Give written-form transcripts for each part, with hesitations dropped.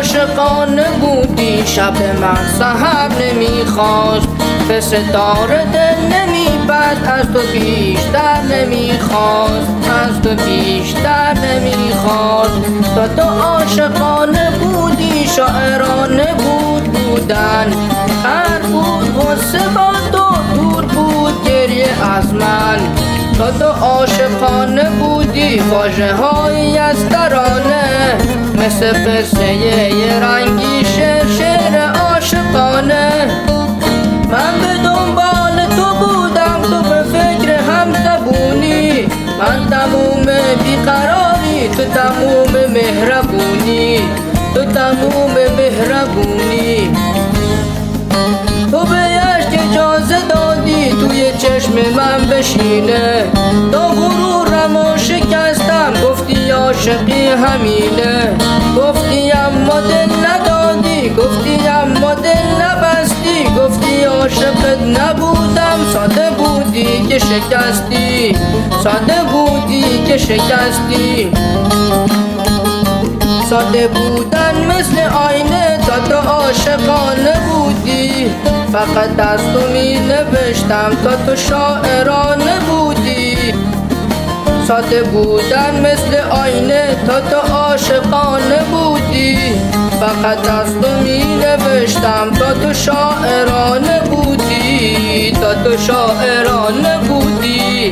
عاشقانه بودی، شب من سحر نمیخواست، به ستاره دل نمیبست، از تو بیشتر نمیخواست، از تو بیشتر نمیخواست. تو عاشقانه بودی، شاعرانه بودن، خر بود غصه با تو، دور بود گریه از من. تو عاشقانه بودی، واژه هایی از ترانه، مثل قصه یه رنگی شعر عاشقانه. من به دنبال تو بودم، تو به فکر هم زبونی، من تموم بیقراری، تو تموم مهربونی، تو تموم مهربونی. تو به عشق اجازه دادی توی چشم من بشینه، تو غرورمو شکستم، گفتی عاشقی همینه، گفتی اما دل ندادی، گفتی اما دل نبستی، گفتی عاشقت نبودم، ساده بودی که شکستی، ساده بودی که شکستی. ساده بودن مثل آینه، تو عاشقانه بودی، فقط از تو می نوشتم، تو شاعرانه بودی. ساده بودن مثل آینه، تو عاشقانه بودی، فقط از تو می نوشتم، تو شاعرانه بودی، تو شاعرانه بودی.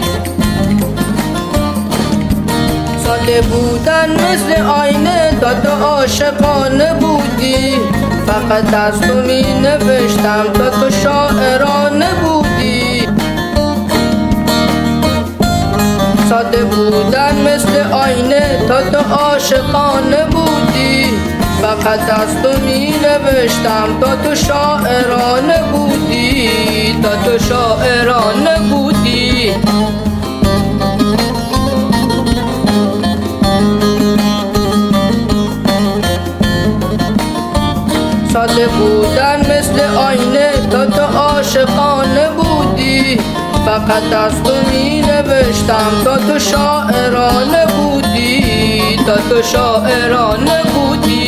ساده بودن مثل آینه، تو عاشقانه بودی، فقط از تو می نوشتم، تو شاعرانه بودی. ساده بودن مثل آینه، تو عاشقانه بودی، فقط از تو می نوشتم، تو شاعرانه بودی، تو شاعرانه بودی. ساده بودن مثل آینه، تو عاشقانه بودی، فقط از تو می نوشتم، تو شاعرانه بودی، تو شاعرانه بودی.